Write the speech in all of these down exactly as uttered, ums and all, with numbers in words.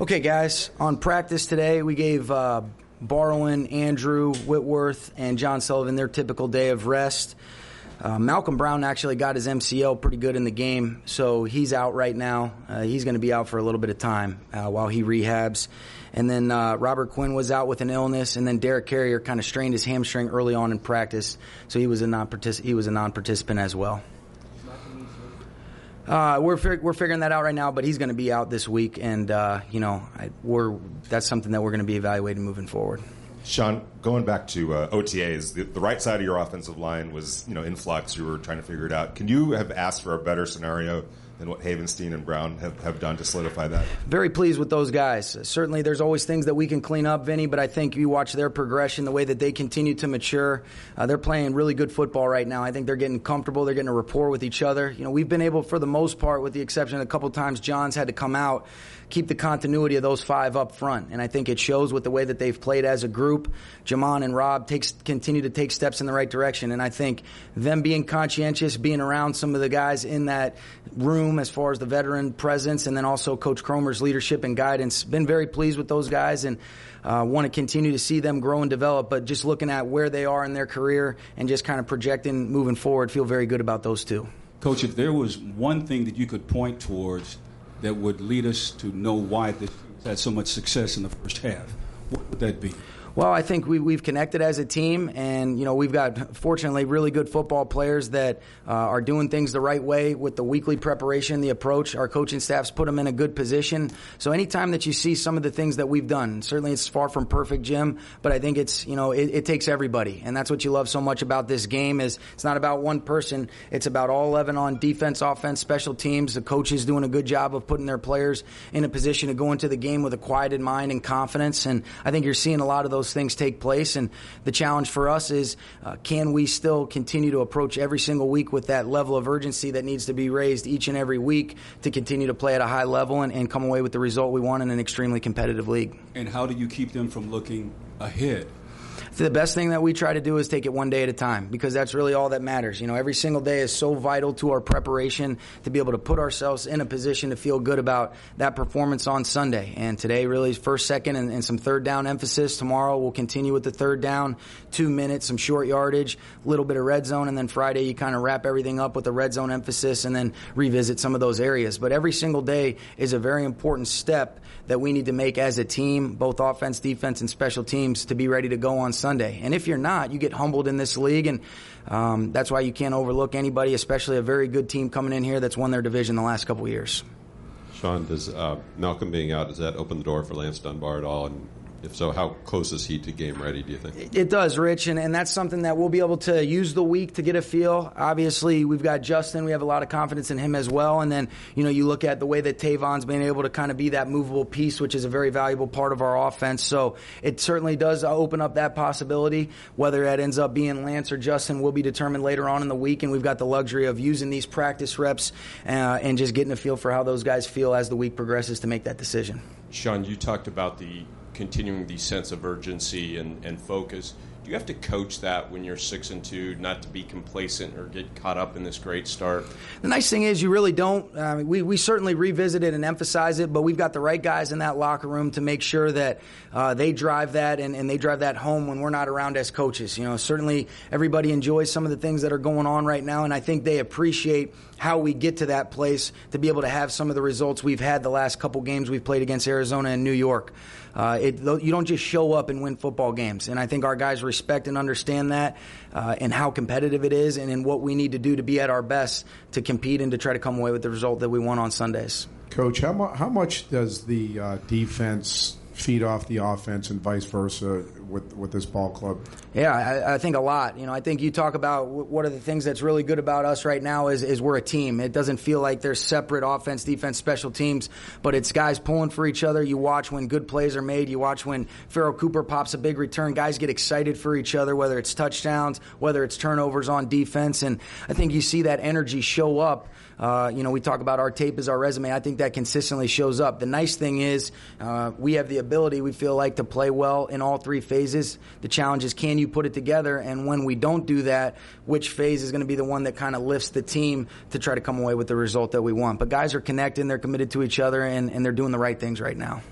Okay, guys, on practice today, we gave uh, Barwin, Andrew, Whitworth, and John Sullivan their typical day of rest. Uh, Malcolm Brown actually got his M C L pretty good in the game, so he's out right now. Uh, he's going to be out for a little bit of time uh, while he rehabs. And then uh, Robert Quinn was out with an illness, and then Derek Carrier kind of strained his hamstring early on in practice, so he was a non-particip- he was a non-participant as well. Uh, we're fig- we're figuring that out right now, but he's going to be out this week, and uh, you know I, we're that's something that we're going to be evaluating moving forward. Sean, going back to uh, O T As, the, the right side of your offensive line was, you know, in flux. You were trying to figure it out. Can you have asked for a better scenario than what Havenstein and Brown have, have done to solidify that? Very pleased with those guys. Certainly there's always things that we can clean up, Vinny, but I think you watch their progression, the way that they continue to mature. Uh, they're playing really good football right now. I think they're getting comfortable. They're getting a rapport with each other. You know, we've been able, for the most part, with the exception of a couple times John's had to come out, keep the continuity of those five up front. And I think it shows with the way that they've played as a group. Jamon and Rob takes, continue to take steps in the right direction. And I think them being conscientious, being around some of the guys in that room as far as the veteran presence, and then also Coach Cromer's leadership and guidance, been very pleased with those guys and uh, want to continue to see them grow and develop. But just looking at where they are in their career and just kind of projecting moving forward, feel very good about those two. Coach, if there was one thing that you could point towards that would lead us to know why this had so much success in the first half, what would that be? Well, I think we, we've connected as a team, and you know we've got, fortunately, really good football players that uh, are doing things the right way with the weekly preparation, the approach. Our coaching staff's put them in a good position. So anytime that you see some of the things that we've done, certainly it's far from perfect, Jim, but I think it's, you know, it, it takes everybody, and that's what you love so much about this game is it's not about one person. It's about all eleven on defense, offense, special teams. The coaches doing a good job of putting their players in a position to go into the game with a quieted mind and confidence, and I think you're seeing a lot of those things take place. And the challenge for us is uh, can we still continue to approach every single week with that level of urgency that needs to be raised each and every week to continue to play at a high level and, and come away with the result we want in an extremely competitive league. And how do you keep them from looking ahead? The best thing that we try to do is take it one day at a time, because that's really all that matters. You know, every single day is so vital to our preparation to be able to put ourselves in a position to feel good about that performance on Sunday. And today really is first, second, and, and some third down emphasis. Tomorrow we'll continue with the third down, two minutes, some short yardage, a little bit of red zone, and then Friday you kind of wrap everything up with the red zone emphasis and then revisit some of those areas. But every single day is a very important step that we need to make as a team, both offense, defense, and special teams, to be ready to go on Sunday. And if you're not, you get humbled in this league, and um, that's why you can't overlook anybody, especially a very good team coming in here that's won their division the last couple of years. Sean, does uh, Malcolm being out, does that open the door for Lance Dunbar at all? And if so, how close is he to game ready, do you think? It does, Rich, and, and that's something that we'll be able to use the week to get a feel. Obviously, we've got Justin. We have a lot of confidence in him as well. And then, you know, you look at the way that Tavon's been able to kind of be that movable piece, which is a very valuable part of our offense. So it certainly does open up that possibility. Whether that ends up being Lance or Justin will be determined later on in the week, and we've got the luxury of using these practice reps uh, and just getting a feel for how those guys feel as the week progresses to make that decision. Sean, you talked about the continuing the sense of urgency and, and focus. Do you have to coach that when you're six and two, not to be complacent or get caught up in this great start? The nice thing is you really don't. I mean, we, we certainly revisit it and emphasize it, but we've got the right guys in that locker room to make sure that uh, they drive that and, and they drive that home when we're not around as coaches. You know, certainly everybody enjoys some of the things that are going on right now, and I think they appreciate how we get to that place to be able to have some of the results we've had the last couple games we've played against Arizona and New York. Uh, it, you don't just show up and win football games, and I think our guys respect and understand that uh, and how competitive it is and in what we need to do to be at our best to compete and to try to come away with the result that we want on Sundays. Coach, how, mu- how much does the uh, defense feed off the offense and vice versa with with this ball club? Yeah, I, I think a lot. You know, I think you talk about what are the things that's really good about us right now is, is we're a team. It doesn't feel like there's separate offense, defense, special teams, but it's guys pulling for each other. You watch when good plays are made. You watch when Farrell Cooper pops a big return. Guys get excited for each other, whether it's touchdowns, whether it's turnovers on defense, and I think you see that energy show up. Uh, you know, we talk about our tape as our resume. I think that consistently shows up. The nice thing is uh, we have the ability, we feel like, to play well in all three phases. The challenge is, can you put it together? And when we don't do that, which phase is going to be the one that kind of lifts the team to try to come away with the result that we want? But guys are connecting, they're committed to each other, and, and they're doing the right things right now.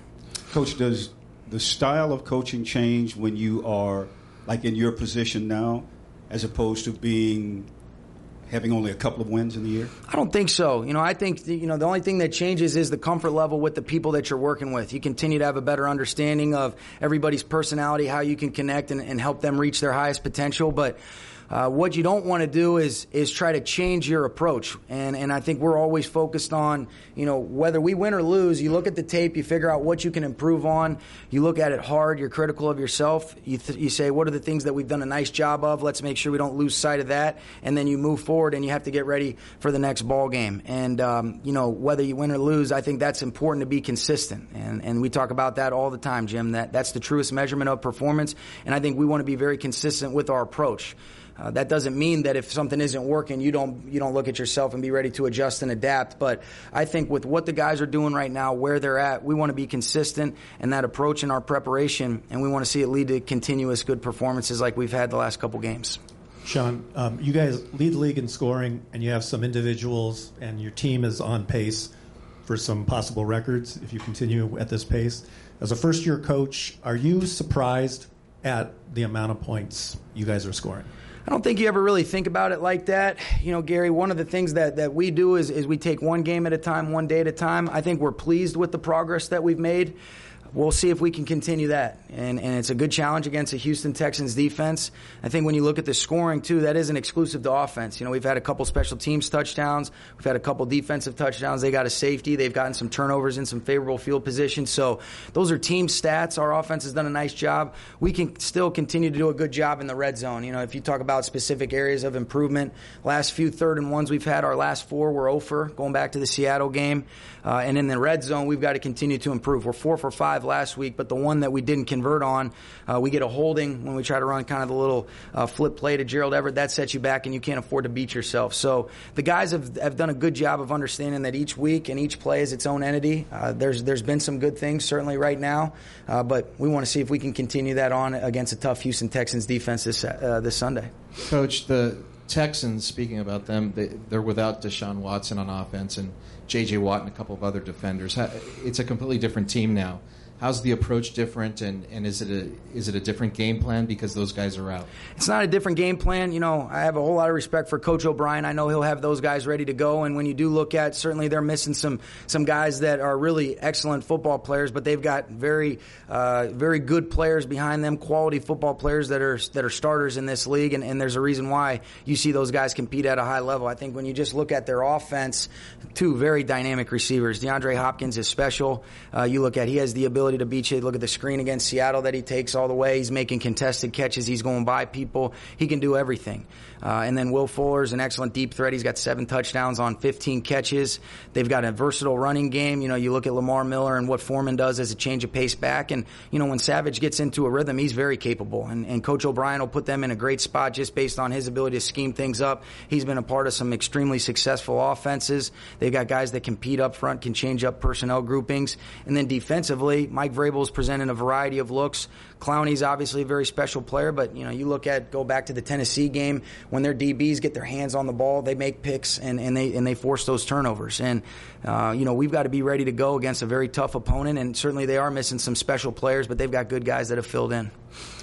Coach, does the style of coaching change when you are, like in your position now, as opposed to being having only a couple of wins in the year? I don't think so. You know, I think, you know, the only thing that changes is the comfort level with the people that you're working with. You continue to have a better understanding of everybody's personality, how you can connect and, and help them reach their highest potential. But Uh, what you don't want to do is is try to change your approach, and and I think we're always focused on, you know, whether we win or lose. You look at the tape, you figure out what you can improve on. You look at it hard. You're critical of yourself. You th- you say, what are the things that we've done a nice job of? Let's make sure we don't lose sight of that, and then you move forward, and you have to get ready for the next ball game. And um, you know, whether you win or lose, I think that's important to be consistent, and and we talk about that all the time, Jim. That that's the truest measurement of performance, and I think we want to be very consistent with our approach. Uh, that doesn't mean that if something isn't working, you don't you don't look at yourself and be ready to adjust and adapt. But I think with what the guys are doing right now, where they're at, we want to be consistent in that approach in our preparation, and we want to see it lead to continuous good performances like we've had the last couple games. Sean, um, you guys lead the league in scoring, and you have some individuals, and your team is on pace for some possible records if you continue at this pace. As a first-year coach, are you surprised at the amount of points you guys are scoring? I don't think you ever really think about it like that. You know, Gary, one of the things that, that we do is, is we take one game at a time, one day at a time. I think we're pleased with the progress that we've made. We'll see if we can continue that. And, and it's a good challenge against the Houston Texans defense. I think when you look at the scoring, too, that isn't exclusive to offense. You know, we've had a couple special teams touchdowns. We've had a couple defensive touchdowns. They got a safety. They've gotten some turnovers in some favorable field positions. So those are team stats. Our offense has done a nice job. We can still continue to do a good job in the red zone. You know, if you talk about specific areas of improvement, last few third and ones we've had, our last four were oh for, going back to the Seattle game. Uh, and in the red zone, we've got to continue to improve. We're four for five last week, but the one that we didn't convert on, uh, we get a holding when we try to run kind of the little uh, flip play to Gerald Everett. That sets you back, and you can't afford to beat yourself. So the guys have, have done a good job of understanding that each week and each play is its own entity. Uh, there's there's been some good things certainly right now, uh, but we want to see if we can continue that on against a tough Houston Texans defense this uh, this Sunday. Coach, the Texans, speaking about them, they, they're without Deshaun Watson on offense and J J. Watt and a couple of other defenders. It's a completely different team now. How's the approach different, and, and is it a is it a different game plan because those guys are out? It's not a different game plan. You know, I have a whole lot of respect for Coach O'Brien. I know he'll have those guys ready to go. And when you do look at, certainly they're missing some some guys that are really excellent football players, but they've got very uh, very good players behind them, quality football players that are that are starters in this league. And, and there's a reason why you see those guys compete at a high level. I think when you just look at their offense, two very dynamic receivers. DeAndre Hopkins is special. Uh, you look at he has the ability to beat you. Look at the screen against Seattle that he takes all the way. He's making contested catches. He's going by people. He can do everything. Uh, and then Will Fuller's an excellent deep threat. He's got seven touchdowns on fifteen catches. They've got a versatile running game. You know, you look at Lamar Miller and what Foreman does as a change of pace back. And, you know, when Savage gets into a rhythm, he's very capable. And, and Coach O'Brien will put them in a great spot just based on his ability to scheme things up. He's been a part of some extremely successful offenses. They've got guys that compete up front, can change up personnel groupings. And then defensively, Mike Vrabel's presenting a variety of looks. Clowney's obviously a very special player, but, you know, you look at, go back to the Tennessee game, when their D Bs get their hands on the ball, they make picks and, and they and they force those turnovers. And, uh, you know, we've got to be ready to go against a very tough opponent, and certainly they are missing some special players, but they've got good guys that have filled in.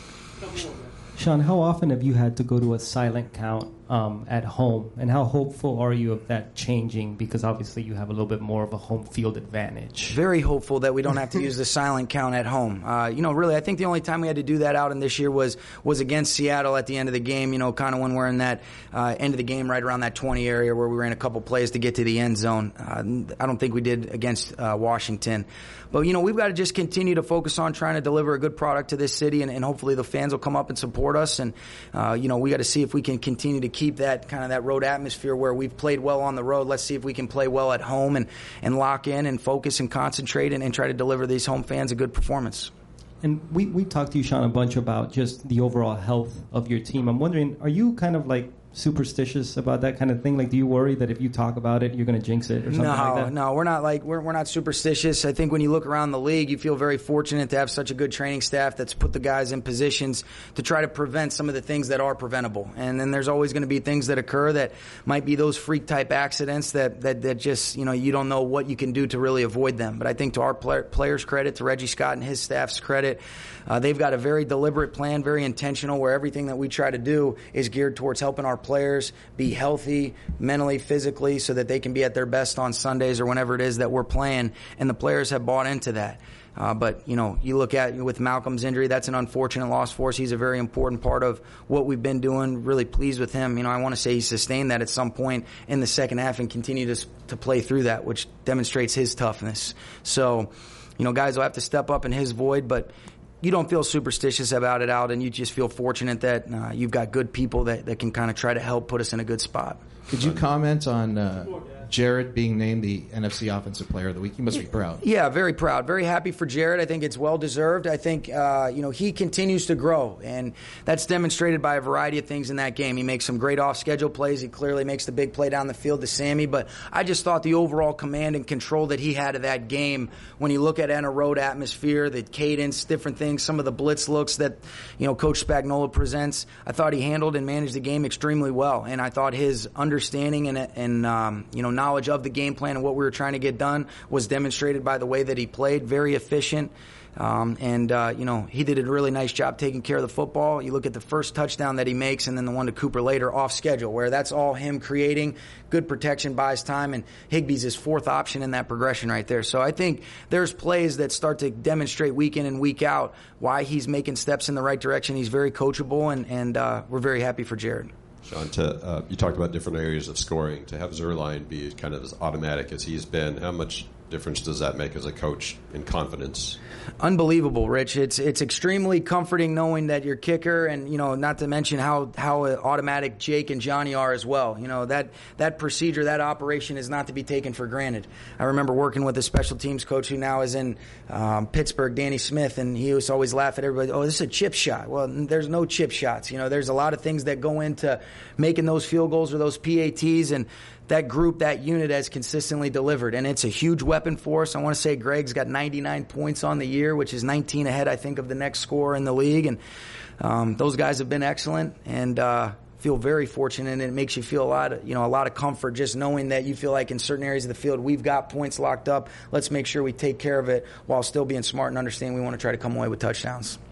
Sean, how often have you had to go to a silent count um, at home, and how hopeful are you of that changing? Because obviously you have a little bit more of a home field advantage. Very hopeful that we don't have to use the silent count at home. Uh, you know, really, I think the only time we had to do that out in this year was was against Seattle at the end of the game. You know, kind of when we're in that uh, end of the game, right around that twenty area where we ran a couple plays to get to the end zone. Uh, I don't think we did against uh, Washington. But, you know, we've got to just continue to focus on trying to deliver a good product to this city, and, and hopefully the fans will come up and support us. And, uh, you know, we got to see if we can continue to keep that kind of that road atmosphere where we've played well on the road. Let's see if we can play well at home and, and lock in and focus and concentrate and, and try to deliver these home fans a good performance. And we, we talked to you, Sean, a bunch about just the overall health of your team. I'm wondering, are you kind of like superstitious about that kind of thing? Like, do you worry that if you talk about it, you're going to jinx it or something no, like that? No, we're not like we're we're not superstitious. I think when you look around the league, you feel very fortunate to have such a good training staff that's put the guys in positions to try to prevent some of the things that are preventable. And then there's always going to be things that occur that might be those freak type accidents that that that just, you know, you don't know what you can do to really avoid them. But I think to our player, players' credit, to Reggie Scott and his staff's credit, uh, they've got a very deliberate plan, very intentional, where everything that we try to do is geared towards helping our players be healthy mentally, physically, so that they can be at their best on Sundays or whenever it is that we're playing. And the players have bought into that. Uh, but, you know, you look at with Malcolm's injury, that's an unfortunate loss for us. He's a very important part of what we've been doing. Really pleased with him. You know, I want to say he sustained that at some point in the second half and continued to, to play through that, which demonstrates his toughness. So, you know, guys will have to step up in his void, but you don't feel superstitious about it out, and you just feel fortunate that uh, you've got good people that, that can kind of try to help put us in a good spot. Could you comment on uh, Jared being named the N F C Offensive Player of the Week? You must be proud. Yeah, very proud. Very happy for Jared. I think it's well-deserved. I think, uh, you know, he continues to grow, and that's demonstrated by a variety of things in that game. He makes some great off-schedule plays. He clearly makes the big play down the field to Sammy, but I just thought the overall command and control that he had of that game, when you look at it in a road atmosphere, the cadence, different things, some of the blitz looks that, you know, Coach Spagnuolo presents, I thought he handled and managed the game extremely well, and I thought his understanding and, and um, you know, knowledge of the game plan and what we were trying to get done was demonstrated by the way that he played. Very efficient. Um, and, uh, you know, he did a really nice job taking care of the football. You look at the first touchdown that he makes and then the one to Cooper later off schedule, where that's all him creating. Good protection, buys time, and Higbee's his fourth option in that progression right there. So I think there's plays that start to demonstrate week in and week out why he's making steps in the right direction. He's very coachable, and, and uh, we're very happy for Jared. Sean, to, uh, you talked about different areas of scoring. To have Zuerlein be kind of as automatic as he's been, how much difference does that make as a coach in confidence? Unbelievable, Rich. It's it's extremely comforting knowing that your kicker, and, you know, not to mention how how automatic Jake and Johnny are as well. You know, that that procedure, that operation is not to be taken for granted. I remember working with a special teams coach who now is in um, Pittsburgh, Danny Smith, and he used to always laugh at everybody. Oh, this is a chip shot. Well, there's no chip shots. You know, there's a lot of things that go into making those field goals or those P A Ts, and that group, that unit has consistently delivered, and it's a huge weapon for us. I want to say Greg's got ninety-nine points on the year, which is nineteen ahead, I think, of the next scorer in the league, and um, those guys have been excellent, and uh, feel very fortunate, and it makes you feel a lot of, you know, a lot of comfort just knowing that you feel like in certain areas of the field we've got points locked up. Let's make sure we take care of it while still being smart and understand we want to try to come away with touchdowns.